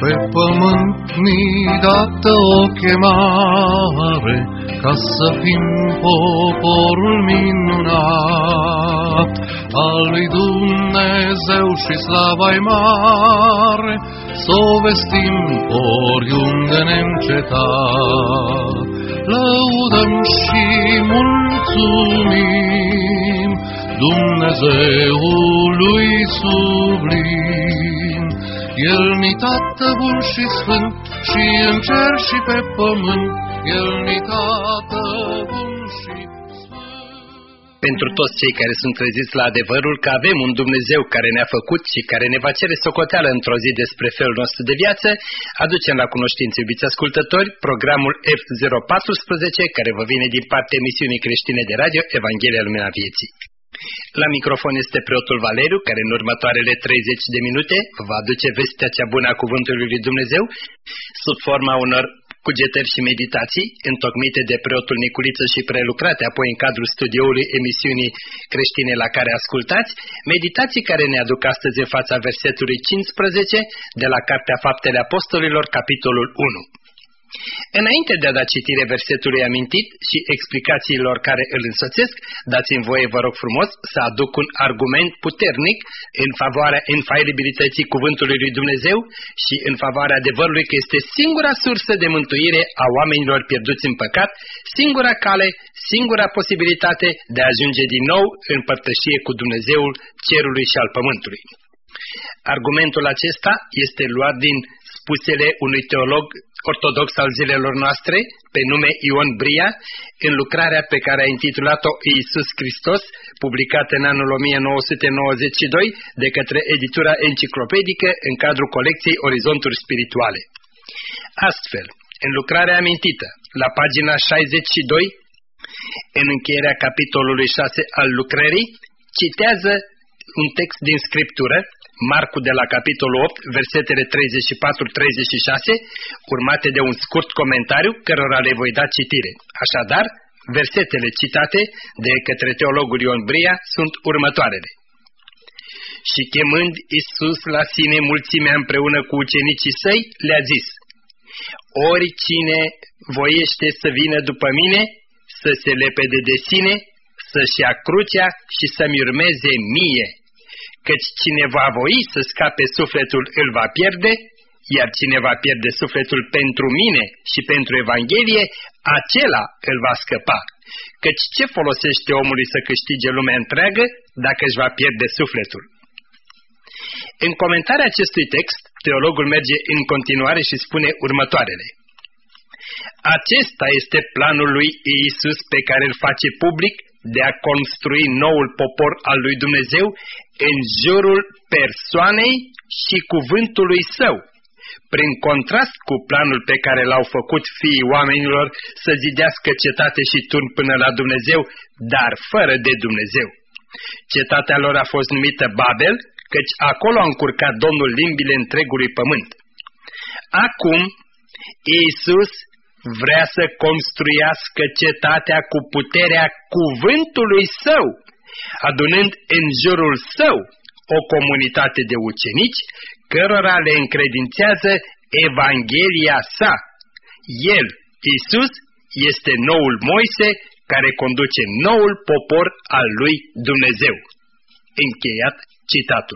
Pe pământ ni dată o chemare, ca să fim poporul minunat al lui Dumnezeu și slava-i mare, s-o vestim oriunde neîncetat. Lăudăm și mulțumim Dumnezeului sublim. El-ni Tată bun și sfânt, și în cer și pe pământ, El-ni Tată bun și sfânt. Pentru toți cei care sunt treziți la adevărul că avem un Dumnezeu care ne-a făcut și care ne va cere socoteală într-o zi despre felul nostru de viață, aducem la cunoștință, iubiți ascultători, programul F014, care vă vine din partea emisiunii creștine de radio Evanghelia Lumina Vieții. La microfon este preotul Valeriu, care în următoarele 30 de minute va aduce vestea cea bună a Cuvântului lui Dumnezeu, sub forma unor cugetări și meditații, întocmite de preotul Niculiță și prelucrate apoi în cadrul studioului emisiunii creștine la care ascultați, meditații care ne aduc astăzi în fața versetului 15 de la Cartea Faptele Apostolilor, capitolul 1. Înainte de a da citire versetului amintit și explicațiilor care îl însoțesc, dați-mi voie, vă rog frumos, să aduc un argument puternic în favoarea infailibilității Cuvântului lui Dumnezeu și în favoarea adevărului că este singura sursă de mântuire a oamenilor pierduți în păcat, singura cale, singura posibilitate de a ajunge din nou în părtășie cu Dumnezeul cerului și al pământului. Argumentul acesta este luat din spusele unui teolog ortodox al zilelor noastre, pe nume Ion Bria, în lucrarea pe care a intitulat-o Iisus Hristos, publicată în anul 1992 de către editura enciclopedică în cadrul colecției Orizonturi Spirituale. Astfel, în lucrarea amintită, la pagina 62, în încheierea capitolului 6 al lucrării, citează un text din Scriptură, Marcu de la capitolul 8, versetele 34-36, urmate de un scurt comentariu, cărora le voi da citire. Așadar, versetele citate de către teologul Ion Bria sunt următoarele. Și chemând Iisus la sine mulțimea împreună cu ucenicii săi, le-a zis: oricine voiește să vină după mine, să se lepede de sine, să-și ia crucea și să-mi urmeze mie. Căci cine va voi să scape sufletul îl va pierde, iar cine va pierde sufletul pentru mine și pentru Evanghelie, acela îl va scăpa. Căci ce folosește omului să câștige lumea întreagă dacă își va pierde sufletul? În comentarea acestui text, teologul merge în continuare și spune următoarele. Acesta este planul lui Iisus pe care îl face public de a construi noul popor al lui Dumnezeu în jurul persoanei și cuvântului său, prin contrast cu planul pe care l-au făcut fiii oamenilor să zidească cetate și turn până la Dumnezeu, dar fără de Dumnezeu. Cetatea lor a fost numită Babel, căci acolo a încurcat Domnul limbile întregului pământ. Acum, Iisus vrea să construiască cetatea cu puterea cuvântului său, adunând în jurul său o comunitate de ucenici, cărora le încredințează Evanghelia sa. El, Iisus, este noul Moise care conduce noul popor al lui Dumnezeu. Încheiat citatul.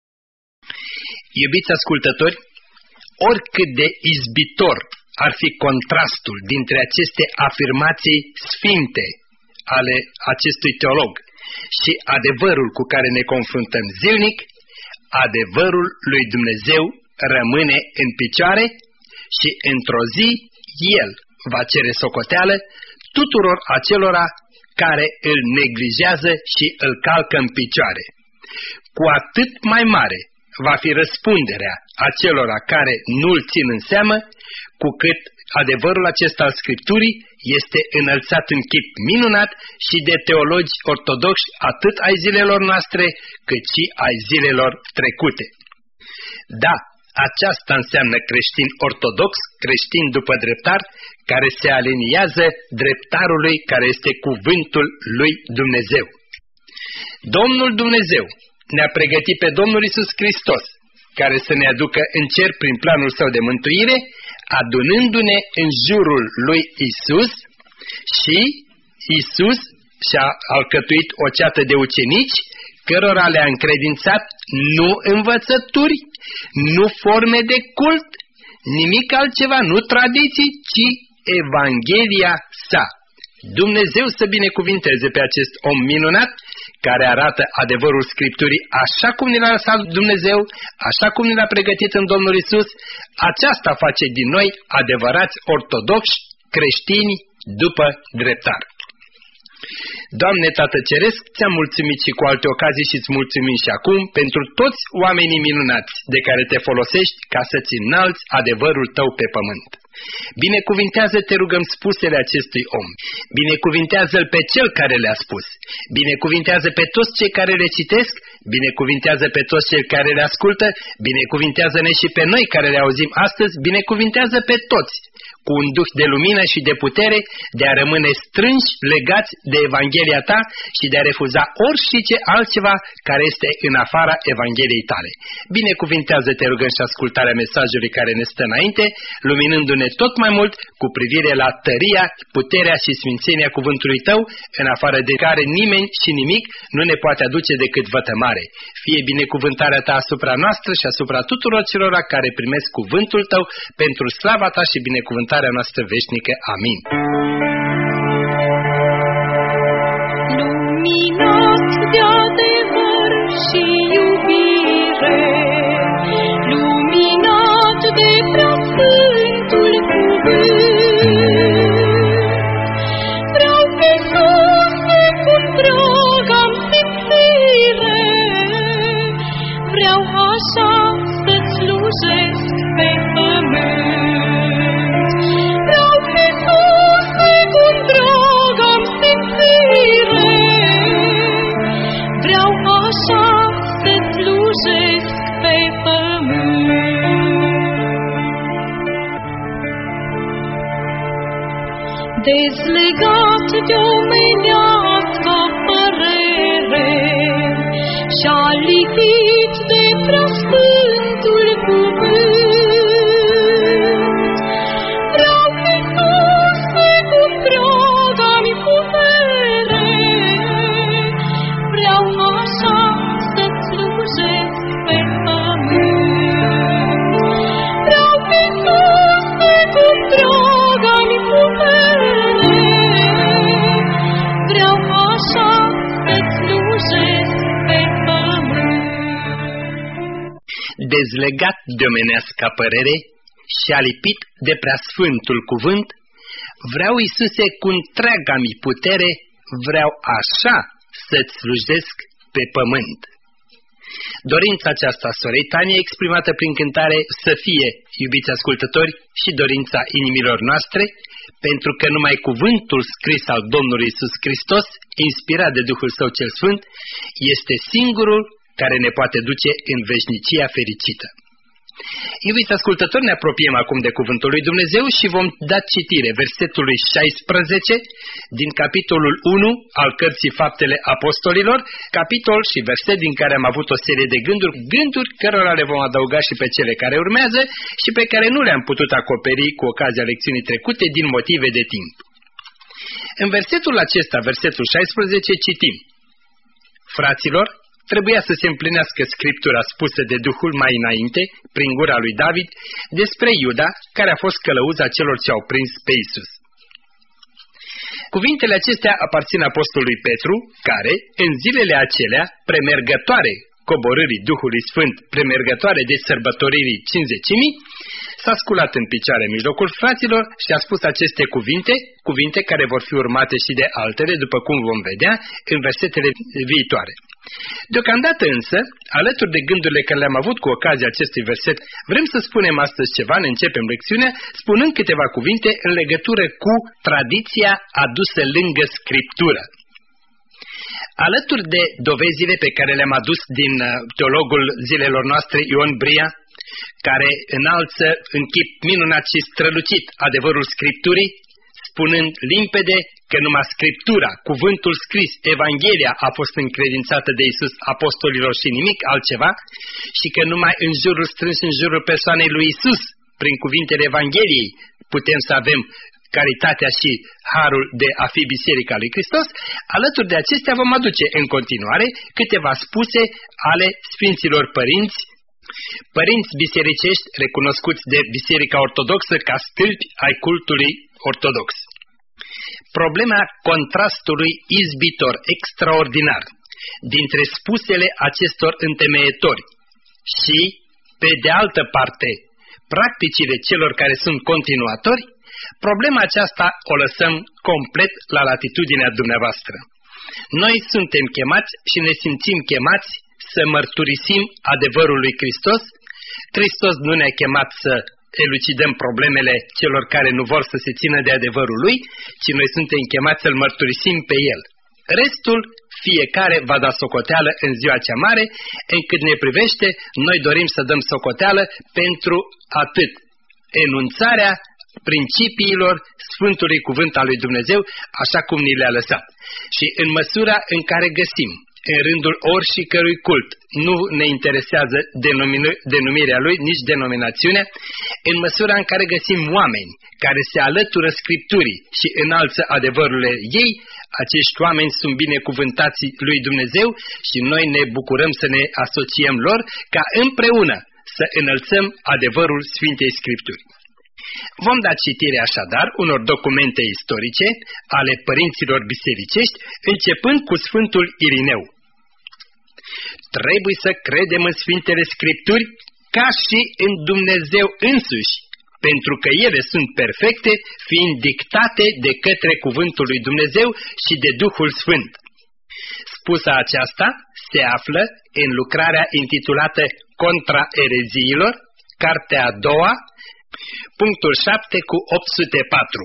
Iubiți ascultători, oricât de izbitor ar fi contrastul dintre aceste afirmații sfinte ale acestui teolog și adevărul cu care ne confruntăm zilnic, adevărul lui Dumnezeu rămâne în picioare și într-o zi El va cere socoteală tuturor acelora care îl neglijează și îl calcă în picioare. Cu atât mai mare va fi răspunderea acelora care nu-l țin în seamă, cu cât adevărul acesta al Scripturii este înălțat în chip minunat și de teologi ortodoxi atât ai zilelor noastre, cât și ai zilelor trecute. Da, aceasta înseamnă creștin ortodox, creștin după dreptar, care se aliniază dreptarului care este cuvântul lui Dumnezeu. Domnul Dumnezeu ne-a pregătit pe Domnul Iisus Hristos care să ne aducă în cer prin planul său de mântuire, adunându-ne în jurul lui Isus, și Isus și-a alcătuit o ceată de ucenici, cărora le-a încredințat nu învățături, nu forme de cult, nimic altceva, nu tradiții, ci Evanghelia sa. Dumnezeu să binecuvinteze pe acest om minunat, care arată adevărul Scripturii așa cum ne l-a lăsat Dumnezeu, așa cum ne l-a pregătit în Domnul Isus. Aceasta face din noi adevărați ortodoxi creștini după dreptar. Doamne Tată Ceresc, ți-am mulțumit și cu alte ocazii și îți mulțumim și acum pentru toți oamenii minunați de care te folosești ca să-ți înalți adevărul tău pe pământ. Binecuvintează, te rugăm, spusele acestui om. Binecuvintează-l pe cel care le-a spus. Binecuvintează pe toți cei care le citesc. Binecuvintează pe toți cei care le ascultă. Binecuvintează-ne și pe noi care le auzim astăzi. Binecuvintează pe toți cu un duh de lumină și de putere, de a rămâne strânși, legați de Evanghelia ta și de a refuza orice altceva care este în afara Evangheliei tale. Binecuvintează, te rugăm, și ascultarea mesajului care ne stă înainte, luminându-ne tot mai mult cu privire la tăria, puterea și sfințenia cuvântului tău, în afară de care nimeni și nimic nu ne poate aduce decât vătămare. Fie binecuvântarea ta asupra noastră și asupra tuturor celor care primesc cuvântul tău pentru slava ta și binecuvântarea noastră veșnică. Amin. Luminat de adevăr și iubire, luminat de preasfântul cuvânt, vreau pe Iisuse cum drag am simțire, vreau așa să-ți slujesc pe pământ. Dezlegat de omenească părere și-a lipit de preasfântul cuvânt, vreau pe Iisuse cum drag am-i putere, vreau așa să-ți slujesc pe pământ, vreau pe Iisuse cum drag am-i putere, dezlegat de omenească părere și-a lipit de preasfântul cuvânt, vreau, Iisuse, cu întreaga-mi putere, vreau așa să-ți slujesc pe pământ. Dorința aceasta a sorei Tania, exprimată prin cântare, să fie, iubiți ascultători, și dorința inimilor noastre, pentru că numai cuvântul scris al Domnului Iisus Hristos, inspirat de Duhul Său cel Sfânt, este singurul care ne poate duce în veșnicia fericită. Iubiți ascultători, ne apropiem acum de cuvântul lui Dumnezeu și vom da citire versetului 16 din capitolul 1 al cărții Faptele Apostolilor, capitol și verset din care am avut o serie de gânduri cărora le vom adăuga și pe cele care urmează și pe care nu le-am putut acoperi cu ocazia lecțiunii trecute din motive de timp. În versetul acesta, versetul 16, citim: Fraților, trebuia să se împlinească Scriptura spusă de Duhul mai înainte, prin gura lui David, despre Iuda, care a fost călăuza celor ce au prins pe Iisus. Cuvintele acestea aparțin apostolului Petru, care, în zilele acelea, premergătoare coborârii Duhului Sfânt, premergătoare de sărbătoririi Cincizecimii, s-a sculat în picioare în mijlocul fraților și a spus aceste cuvinte care vor fi urmate și de altele, după cum vom vedea în versetele viitoare. Deocamdată însă, alături de gândurile care le-am avut cu ocazia acestui verset, vrem să spunem astăzi ceva, ne începem lecțiunea, spunând câteva cuvinte în legătură cu tradiția adusă lângă Scriptură. Alături de dovezile pe care le-am adus din teologul zilelor noastre, Ion Bria, care înalță în chip minunat și strălucit adevărul Scripturii, spunând limpede că numai Scriptura, cuvântul scris, Evanghelia a fost încredințată de Iisus apostolilor și nimic altceva, și că numai în jurul strâns în jurul persoanei lui Iisus, prin cuvintele Evangheliei, putem să avem caritatea și harul de a fi Biserica lui Hristos. Alături de acestea vom aduce în continuare câteva spuse ale Sfinților Părinți, părinți bisericești recunoscuți de Biserica Ortodoxă ca stâlpi ai cultului ortodox. Problema contrastului izbitor extraordinar dintre spusele acestor întemeietori și, pe de altă parte, practicile celor care sunt continuatori, problema aceasta o lăsăm complet la latitudinea dumneavoastră. Noi suntem chemați și ne simțim chemați să mărturisim adevărul lui Hristos. Hristos nu ne-a chemat să elucidăm problemele celor care nu vor să se țină de adevărul lui, ci noi suntem chemați să-l mărturisim pe el. Restul, fiecare va da socoteală în ziua cea mare, încât ne privește, noi dorim să dăm socoteală pentru atât enunțarea principiilor Sfântului Cuvânt al lui Dumnezeu, așa cum ni le-a lăsat. Și în măsura în care găsim în rândul oricărui cult, nu ne interesează denumirea lui, nici denominațiunea, în măsura în care găsim oameni care se alătură Scripturii și înalță adevărurile ei, acești oameni sunt binecuvântați lui Dumnezeu și noi ne bucurăm să ne asociem lor ca împreună să înălțăm adevărul Sfintei Scripturi. Vom da citire așadar unor documente istorice ale părinților bisericești, începând cu Sfântul Irineu. Trebuie să credem în Sfintele Scripturi ca și în Dumnezeu însuși, pentru că ele sunt perfecte, fiind dictate de către Cuvântul lui Dumnezeu și de Duhul Sfânt. Spusa aceasta se află în lucrarea intitulată Contra ereziilor, cartea a doua, punctul 7 cu 804.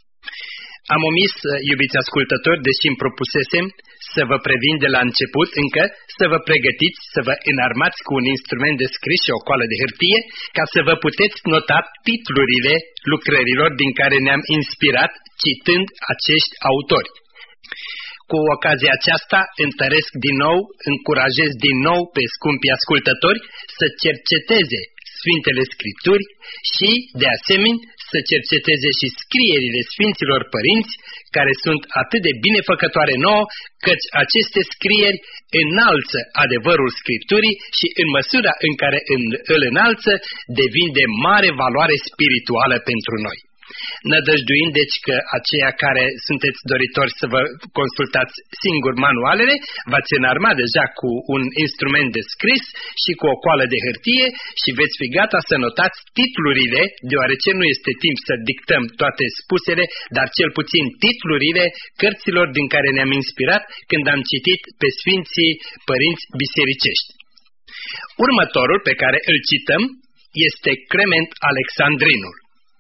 Am omis, iubiți ascultători, deși îmi propusesem să vă previn de la început încă, să vă pregătiți, să vă înarmați cu un instrument de scris și o coală de hârtie, ca să vă puteți nota titlurile lucrărilor din care ne-am inspirat citând acești autori. Cu ocazia aceasta întăresc din nou, încurajez din nou pe scumpii ascultători să cerceteze Sfintele Scripturi și, de asemenea, să cerceteze și scrierile Sfinților Părinți, care sunt atât de binefăcătoare nouă, căci aceste scrieri înalță adevărul Scripturii și, în măsura în care îl înalță, devin de mare valoare spirituală pentru noi. Nădăjduind deci că aceia care sunteți doritori să vă consultați singur manualele, v-ați înarma deja cu un instrument de scris și cu o coală de hârtie și veți fi gata să notați titlurile, deoarece nu este timp să dictăm toate spusele, dar cel puțin titlurile cărților din care ne-am inspirat când am citit pe Sfinții Părinți bisericești. Următorul pe care îl cităm este Clement Alexandrinul.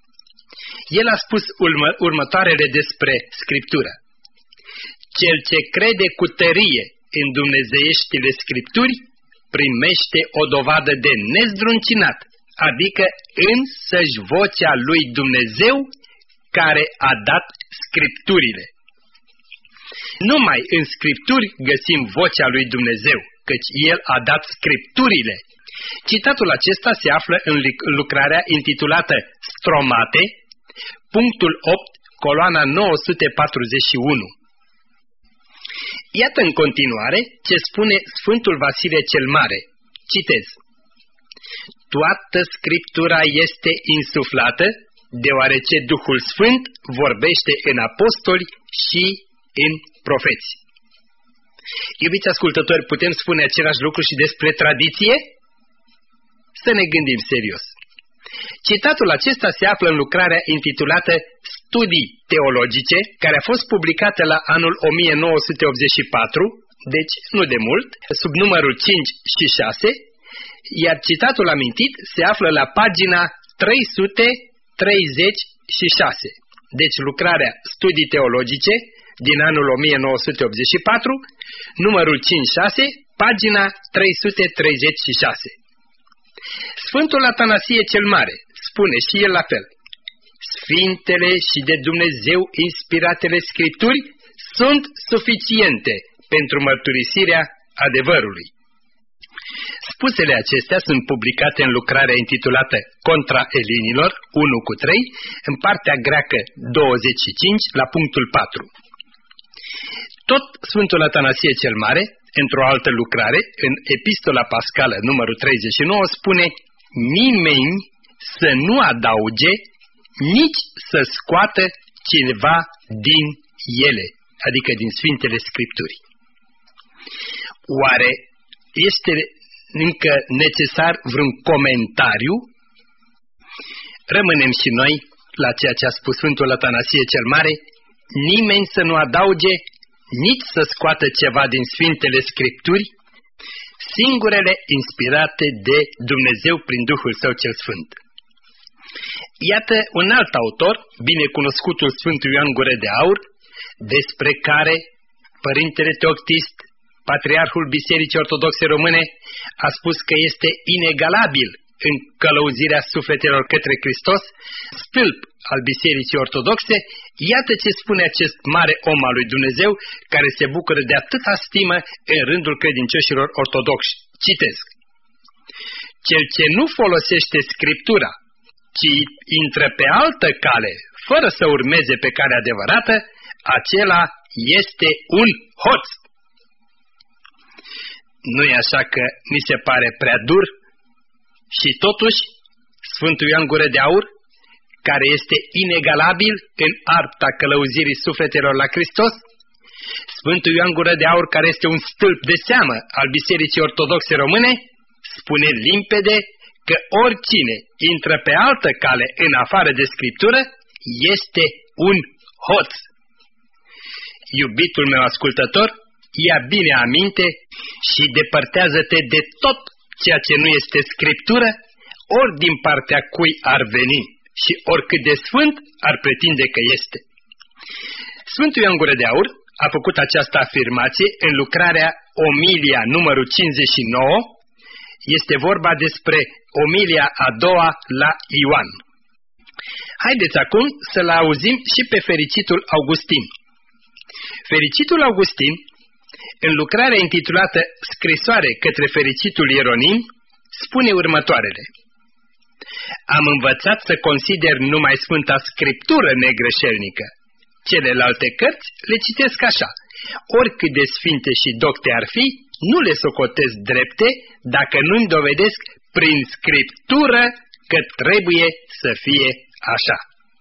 El a spus următoarele despre Scriptură. Cel ce crede cu tărie în dumnezeieștile Scripturi primește o dovadă de nezdruncinat, adică însăși vocea lui Dumnezeu care a dat Scripturile. Numai în Scripturi găsim vocea lui Dumnezeu, căci El a dat Scripturile. Citatul acesta se află în lucrarea intitulată Stromate, punctul 8, coloana 941. Iată în continuare ce spune Sfântul Vasile cel Mare. Citez. Toată Scriptura este insuflată, deoarece Duhul Sfânt vorbește în apostoli și în profeți. Iubiți ascultători, putem spune același lucru și despre tradiție? Să ne gândim serios. Citatul acesta se află în lucrarea intitulată Studii teologice, care a fost publicată la anul 1984, deci nu de mult, sub numărul 5 și 6, iar citatul amintit se află la pagina 336. Deci lucrarea Studii teologice din anul 1984, numărul 5-6, pagina 336. Sfântul Atanasie cel Mare spune și el la fel. Sfintele și de Dumnezeu inspiratele Scripturi sunt suficiente pentru mărturisirea adevărului. Spusele acestea sunt publicate în lucrarea intitulată Contra Elinilor 1:3, în partea greacă 25, la punctul 4. Tot Sfântul Atanasie cel Mare, într-o altă lucrare, în Epistola Pascală numărul 39, spune: nimeni să nu adauge, nici să scoată cineva din ele, adică din Sfintele Scripturi. Oare este încă necesar vreun comentariu? Rămânem și noi la ceea ce a spus Sfântul Atanasie cel Mare: nimeni să nu adauge, nici să scoată ceva din Sfintele Scripturi, singurele inspirate de Dumnezeu prin Duhul Său cel Sfânt. Iată un alt autor, binecunoscutul Sfântul Ioan Gură de Aur, despre care Părintele Teoctist, Patriarhul Bisericii Ortodoxe Române, a spus că este inegalabil în călăuzirea sufletelor către Hristos, stâlp al Bisericii Ortodoxe. Iată ce spune acest mare om al lui Dumnezeu, care se bucură de atâta stimă în rândul credincioșilor ortodoxi. Citesc: cel ce nu folosește Scriptura, ci intră pe altă cale, fără să urmeze pe calea adevărată, acela este un hoț. Nu-i așa că ni se pare prea dur? Și totuși, Sfântul Ioan Gură de Aur, care este inegalabil în arta călăuzirii sufletelor la Hristos, Sfântul Ioan Gură de Aur, care este un stâlp de seamă al Bisericii Ortodoxe Române, spune limpede că oricine intră pe altă cale în afară de Scriptură este un hoț. Iubitul meu ascultător, ia bine aminte și depărtează-te de tot ceea ce nu este Scriptură, ori din partea cui ar veni și oricât de sfânt ar pretinde că este. Sfântul Ioan Gură de Aur a făcut această afirmație în lucrarea Omilia numărul 59, este vorba despre omilia a doua la Ioan. Haideți acum să-l auzim și pe fericitul Augustin. Fericitul Augustin, în lucrarea intitulată Scrisoare către fericitul Ieronim, spune următoarele: am învățat să consider numai Sfânta Scriptură negreșelnică. Celelalte cărți le citesc așa: oricât de sfinte și docte ar fi, nu le socotesc drepte dacă nu-mi dovedesc prin Scriptură că trebuie să fie așa.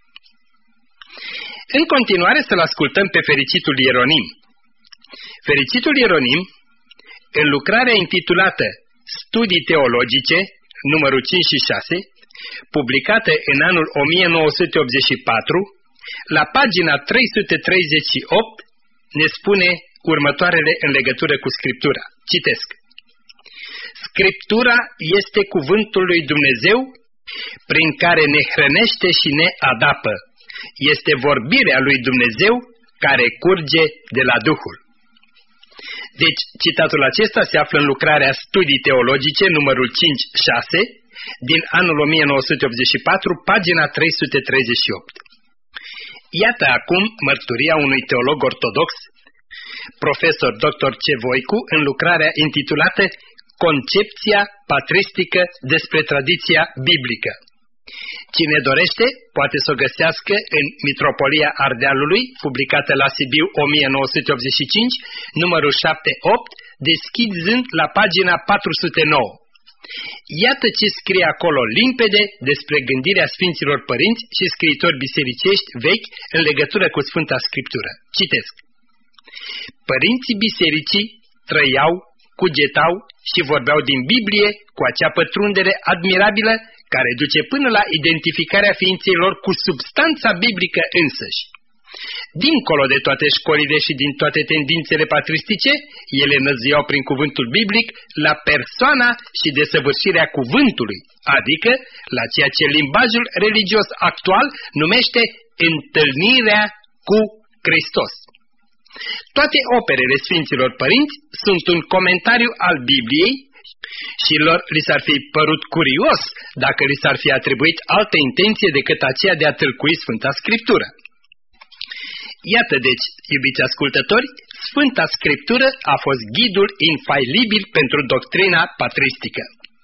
În continuare să-l ascultăm pe fericitul Ieronim. Fericitul Ieronim, în lucrarea intitulată Studii teologice, numărul 5 și 6, publicată în anul 1984, la pagina 338, ne spune următoarele în legătură cu Scriptura. Citesc: Scriptura este cuvântul lui Dumnezeu prin care ne hrănește și ne adapă. Este vorbirea lui Dumnezeu care curge de la Duhul. Deci, citatul acesta se află în lucrarea Studii teologice, numărul 5-6, din anul 1984, pagina 338. Iată acum mărturia unui teolog ortodox, profesor dr. C. Voicu, în lucrarea intitulată Concepția patristică despre tradiția biblică. Cine dorește, poate să o găsească în Mitropolia Ardealului, publicată la Sibiu 1985, numărul 7-8, deschizând la pagina 409. Iată ce scrie acolo limpede despre gândirea Sfinților Părinți și scriitori bisericești vechi în legătură cu Sfânta Scriptură. Citesc: părinții bisericii trăiau, cugetau și vorbeau din Biblie cu acea pătrundere admirabilă care duce până la identificarea ființei lor cu substanța biblică însăși. Dincolo de toate școlile și din toate tendințele patristice, ele năzuiau prin cuvântul biblic la persoana și desăvârșirea cuvântului, adică la ceea ce limbajul religios actual numește întâlnirea cu Hristos. Toate operele Sfinților Părinți sunt un comentariu al Bibliei și lor li s-ar fi părut curios dacă li s-ar fi atribuit altă intenție decât aceea de a tâlcui Sfânta Scriptură. Iată deci, iubiți ascultători, Sfânta Scriptură a fost ghidul infailibil pentru doctrina patristică.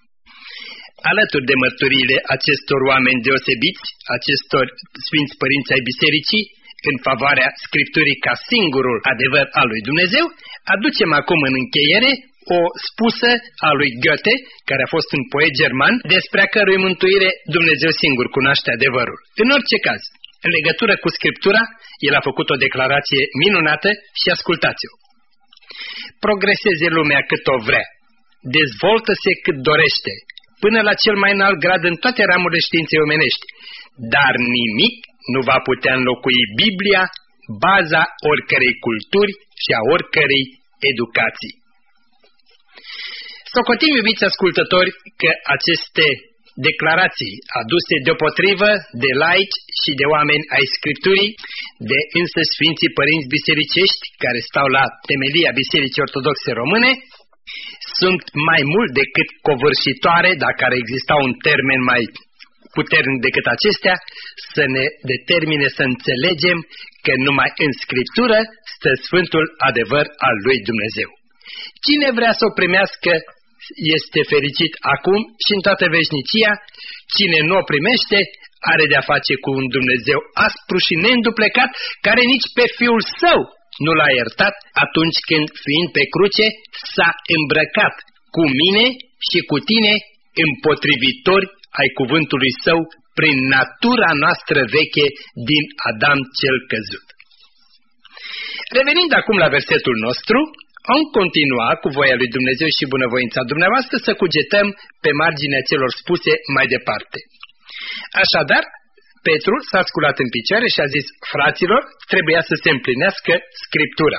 Alături de mărturiile acestor oameni deosebiți, acestor sfinți părinți ai bisericii, în favoarea Scripturii ca singurul adevăr al lui Dumnezeu, aducem acum în încheiere o spusă a lui Goethe, care a fost un poet german, despre a cărui mântuire Dumnezeu singur cunoaște adevărul. În orice caz, în legătură cu Scriptura, el a făcut o declarație minunată și ascultați-o. Progreseze lumea cât o vrea, dezvoltă-se cât dorește, până la cel mai înalt grad în toate ramurile științei omenești, dar nimic nu va putea înlocui Biblia, baza oricărei culturi și a oricărei educații. Socotim, iubiți ascultători, că aceste declarații aduse deopotrivă de laici și de oameni ai Scripturii, de însă Sfinții Părinți Bisericești, care stau la temelia Bisericii Ortodoxe Române, sunt mai mult decât covârșitoare, dacă ar exista un termen mai puternic decât acestea, să ne determine să înțelegem că numai în Scriptură stă Sfântul adevăr al lui Dumnezeu. Cine vrea să o primească este fericit acum și în toată veșnicia, cine nu o primește are de-a face cu un Dumnezeu aspru și neînduplecat, care nici pe Fiul Său nu l-a iertat atunci când, fiind pe cruce, s-a îmbrăcat cu mine și cu tine împotrivitori ai cuvântului Său prin natura noastră veche din Adam cel căzut. Revenind acum la versetul nostru, am continua cu voia lui Dumnezeu și bunăvoința dumneavoastră să cugetăm pe marginea celor spuse mai departe. Așadar, Petru s-a sculat în picioare și a zis: fraților, trebuia să se împlinească Scriptura.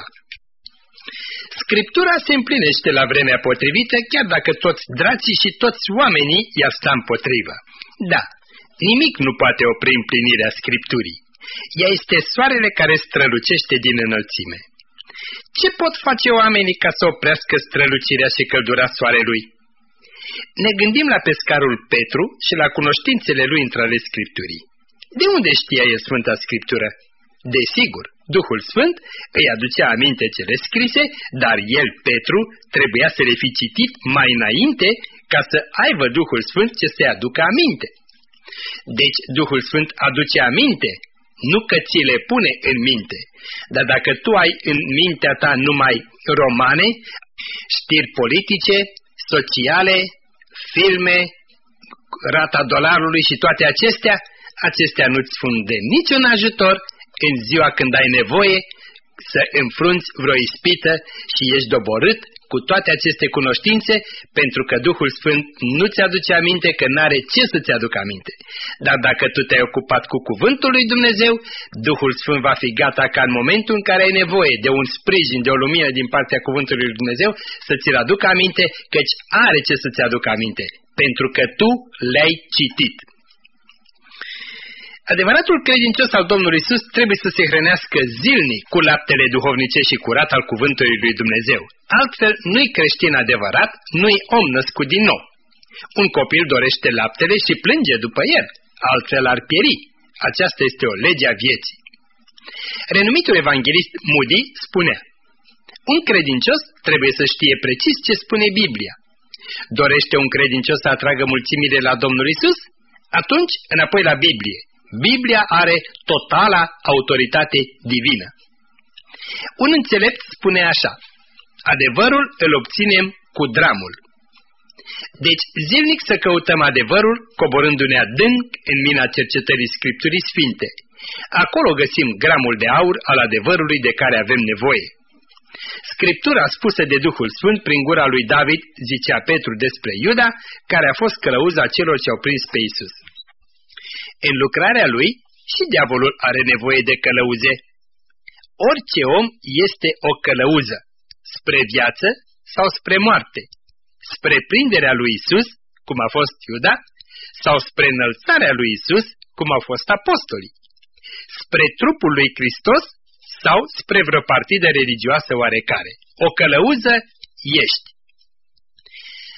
Scriptura se împlinește la vremea potrivită, chiar dacă toți drații și toți oamenii i-ar sta împotrivă. Da, nimic nu poate opri împlinirea Scripturii. Ea este soarele care strălucește din înălțime. Ce pot face oamenii ca să oprească strălucirea și căldura soarelui? Ne gândim la pescarul Petru și la cunoștințele lui între ale Scripturii. De unde știa el Sfânta Scriptură? Desigur, Duhul Sfânt îi aducea aminte cele scrise, dar el, Petru, trebuia să le fi citit mai înainte ca să aibă Duhul Sfânt ce să-i aducă aminte. Deci Duhul Sfânt aduce aminte, nu că ți le pune în minte, dar dacă tu ai în mintea ta numai romane, știri politice, sociale, filme, rata dolarului și toate acestea nu-ți fund de niciun ajutor în ziua când ai nevoie să înfrunți vreo ispită și ești doborât cu toate aceste cunoștințe, pentru că Duhul Sfânt nu-ți aduce aminte, că n-are ce să-ți aducă aminte. Dar dacă tu te-ai ocupat cu cuvântul lui Dumnezeu, Duhul Sfânt va fi gata ca în momentul în care ai nevoie de un sprijin, de o lumină din partea cuvântului lui Dumnezeu, să ți-l aducă aminte, căci are ce să-ți aducă aminte, pentru că tu le-ai citit. Adevăratul credincios al Domnului Iisus trebuie să se hrănească zilnic cu laptele duhovnicesc și curat al cuvântului lui Dumnezeu. Altfel, nu-i creștin adevărat, nu-i om născut din nou. Un copil dorește laptele și plânge după el, altfel ar pieri. Aceasta este o lege a vieții. Renumitul evanghelist Moody spunea: un credincios trebuie să știe precis ce spune Biblia. Dorește un credincios să atragă mulțimile la Domnul Iisus? Atunci, înapoi la Biblie. Biblia are totala autoritate divină. Un înțelept spune așa: adevărul îl obținem cu dramul. Deci zilnic să căutăm adevărul, coborându-ne adânc în mina cercetării Scripturii Sfinte. Acolo găsim gramul de aur al adevărului de care avem nevoie. Scriptura spusă de Duhul Sfânt prin gura lui David, zicea Petru despre Iuda, care a fost călăuza celor ce au prins pe Iisus. În lucrarea lui și diavolul are nevoie de călăuze. Orice om este o călăuză, spre viață sau spre moarte, spre prinderea lui Iisus, cum a fost Iuda, sau spre înălțarea lui Iisus, cum au fost apostolii, spre trupul lui Hristos sau spre vreo partidă religioasă oarecare. O călăuză ești.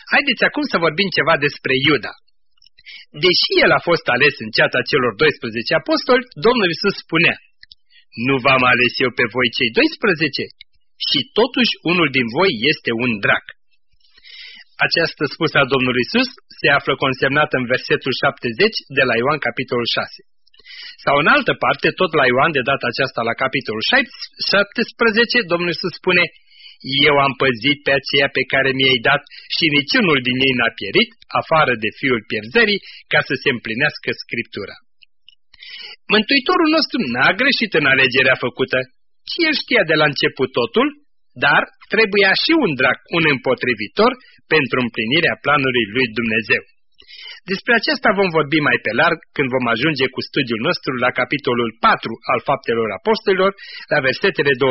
Haideți acum să vorbim ceva despre Iuda. Deși el a fost ales în ceata celor 12 apostoli, Domnul Iisus spunea: nu v-am ales eu pe voi cei 12? Și totuși unul din voi este un drac. Această spusă a Domnului Iisus se află consemnată în versetul 70 de la Ioan capitolul 6. Sau în altă parte, tot la Ioan, de data aceasta la capitolul 17, Domnul Iisus spune: eu am păzit pe aceea pe care mi-ai dat și niciunul din ei n-a pierit, afară de fiul pierzării, ca să se împlinească Scriptura. Mântuitorul nostru n-a greșit în alegerea făcută, ci el știa de la început totul, dar trebuia și un drac, un împotrivitor, pentru împlinirea planului lui Dumnezeu. Despre aceasta vom vorbi mai pe larg când vom ajunge cu studiul nostru la capitolul 4 al Faptelor Apostolilor, la versetele 27-28.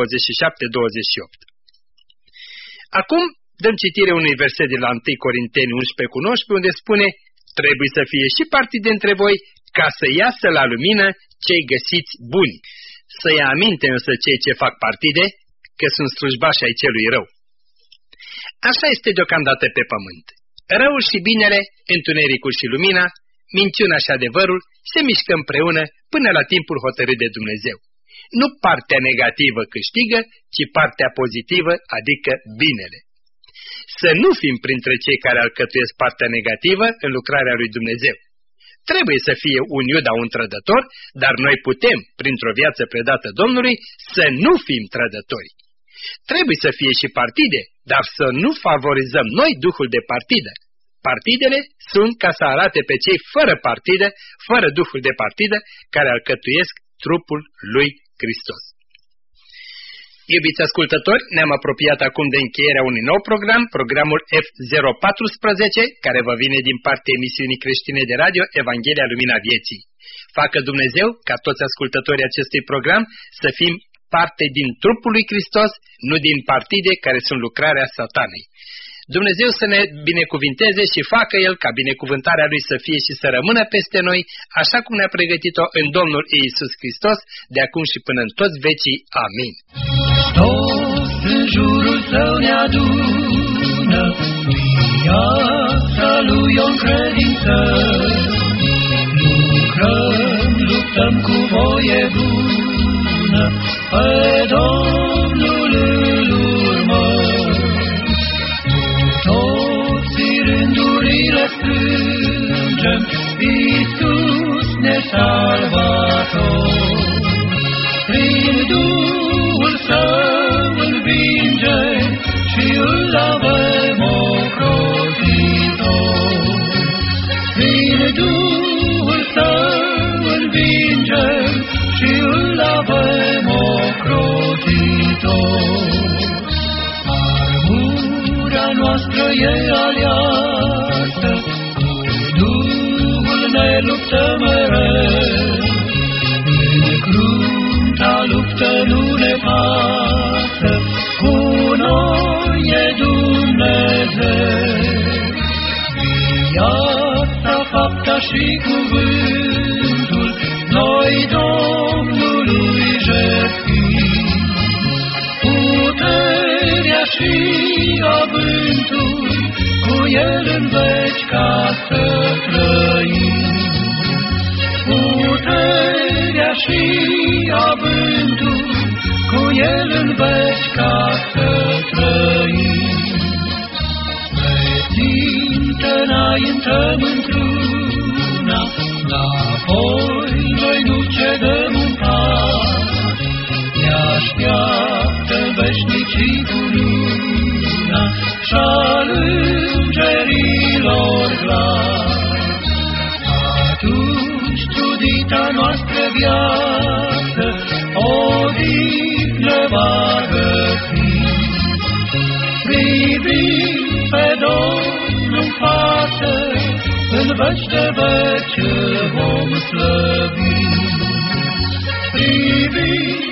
Acum dăm citire unui verset de la 1 Corinteni 11:19, unde spune: trebuie să fie și partide între voi, ca să iasă la lumină cei găsiți buni. Să ia aminte însă cei ce fac partide, că sunt slujbași ai celui rău. Așa este deocamdată pe pământ. Răul și binele, întunericul și lumina, minciuna și adevărul se mișcă împreună până la timpul hotărât de Dumnezeu. Nu partea negativă câștigă, ci partea pozitivă, adică binele. Să nu fim printre cei care alcătuiesc partea negativă în lucrarea lui Dumnezeu. Trebuie să fie un Iuda, un trădător, dar noi putem, printr-o viață predată Domnului, să nu fim trădători. Trebuie să fie și partide, dar să nu favorizăm noi duhul de partidă. Partidele sunt ca să arate pe cei fără partidă, fără duhul de partidă, care alcătuiesc trupul lui Hristos. Iubiți ascultători, ne-am apropiat acum de încheierea unui nou program, programul F014, care vă vine din partea emisiunii creștine de radio Evanghelia Lumina Vieții. Facă Dumnezeu ca toți ascultătorii acestui program să fim parte din trupul lui Hristos, nu din partide care sunt lucrarea Satanei. Dumnezeu să ne binecuvinteze și facă El ca binecuvântarea Lui să fie și să rămână peste noi, așa cum ne-a pregătit-o în Domnul Iisus Hristos, de acum și până în toți vecii. Amin. Toți în jurul Său ne adună, viața Lui o încredință. Lucrăm, luptăm cu voie bună, pe Domnul îl urmăm. Strângem, Iisus ne salvator. Prin Duhul Său învingem și îl avem ocrotitor. Prin Duhul Său învingem și îl avem ocrotitor. Armura noastră e aliasă, ne luptă mereu, în crunta luptă nu ne pasă, cu noi e Dumnezeu. Viața, fapta și cuvântul, noi Domnului jertfim. Puterea și avântul, cu El în veci ca să trăim. Puterea și avântul, cu El în veci ca să trăim. Spre țintă înaintăm într-una, apoi noi nu cedăm un pas. Ne așteaptă veșnicii cu luna și-al îngerilor glas. Atunci trudita noastră viață odihnă va găsi. Privim pe Domnul în față, în veci de veci vom slăvi. Privim